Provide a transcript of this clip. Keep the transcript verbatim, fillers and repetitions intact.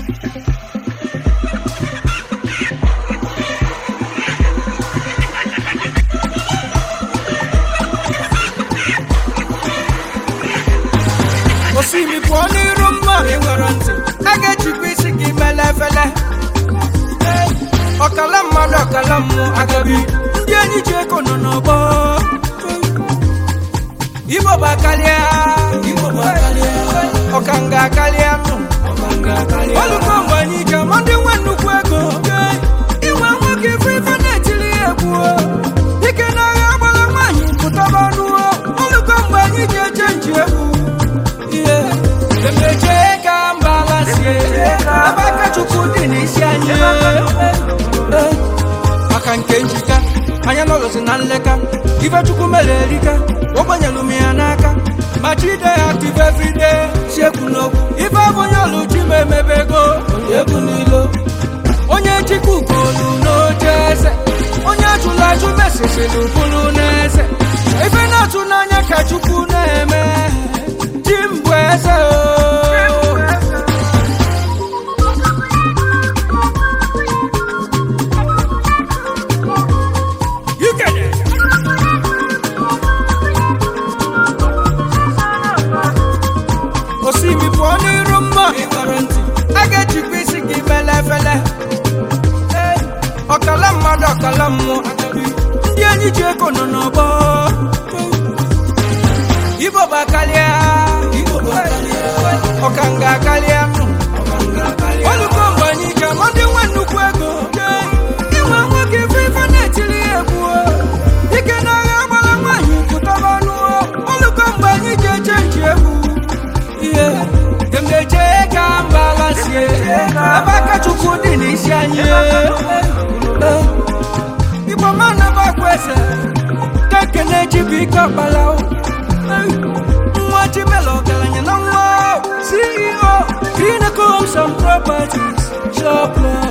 See me pony room, money warranty. I get you busy, give me level. Okalama, Okalamu, Agabi. Diani Jeko no no bo. Ibo Bakalia, Ibo Bakalia. Okanga Kalia, Okanga Kalia. Olukomba Nika, Monday when you go. You want to give free for Natalie. You can have a money, put up on you. Olukomba Nika, change you. The magic and balance, yeah. Abaka chukudi nisianye. Akan kenjika, ayano losi nanleka. Iva chukumelelika, wabanya lumianaka. Machide active every day, shekuno. Iva bonya luchime mebego, yekunilo. Onye chikuko luno jese. Onye chula chumese se lupulu nese. Ife na tunanya kachukuneme. Jimbwese. Okalama, Okalamu, Diani Jeko no no bo. Ibo Bakalia, Ibo Bakalia, Okanga Kalia, Okanga Kalia. Olukomba Nika, Monday when you go. You want to give free for Natalie. You can have a money, put up on you. Olukomba Nika, change you. Yeah, them they take and balance, yeah. Abaka chukudi nisianye. Ibo mana bakwese take neji bika balao mwati melo galanya na mo C E O Green Home Some Properties Shop